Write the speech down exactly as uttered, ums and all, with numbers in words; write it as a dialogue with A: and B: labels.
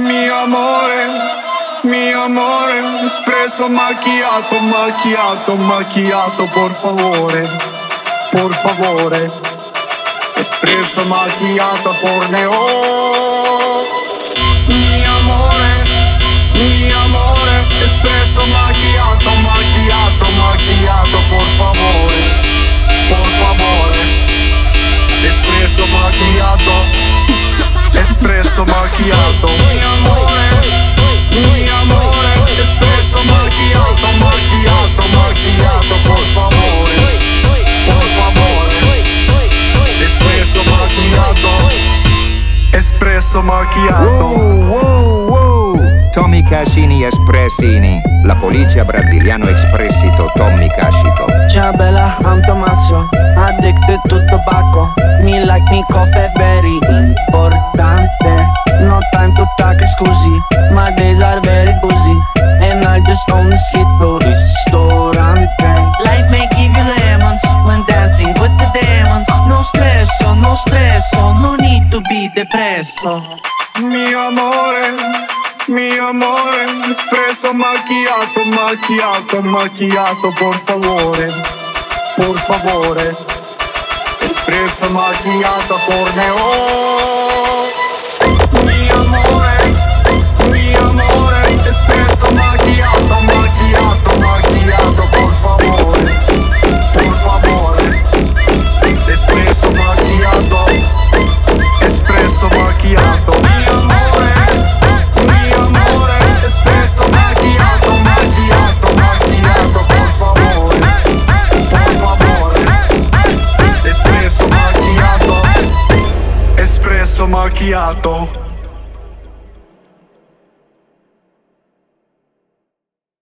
A: Mi amore, mi amore, espresso macchiato, macchiato, macchiato, por favore, por favore, espresso macchiato por neon. Mi amore, mi amore, espresso macchiato, macchiato, macchiato, por favore, por favore, espresso macchiato, espresso macchiato. Mi amore, mi amore, espresso macchiato, macchiato, macchiato, por favore, por favore, espresso macchiato, espresso macchiato.
B: Wow, wow, wow. Tommy Cascini Espressini, la polizia brasiliano espressito Tommy Cascito.
C: Ciao bella, I'm Tommaso, addicted to tobacco. Me like me coffee very importante. No time to talk, scusi, my days are very busy, and I just own the sito ristorante. Life may give you lemons when dancing with the demons. No stresso, no stresso, no need to be depresso.
A: Mi amore, mi amore, espresso macchiato, macchiato, macchiato, por favore, por favore, espresso macchiato por neon. Mi amore, mi amore, espresso macchiato, macchiato, macchiato, por favore, por favore, espresso macchiato, espresso macchiato. Mi amore, mi amore, espresso macchiato, macchiato, macchiato, por favore, por favore, espresso macchiato, espresso macchiato.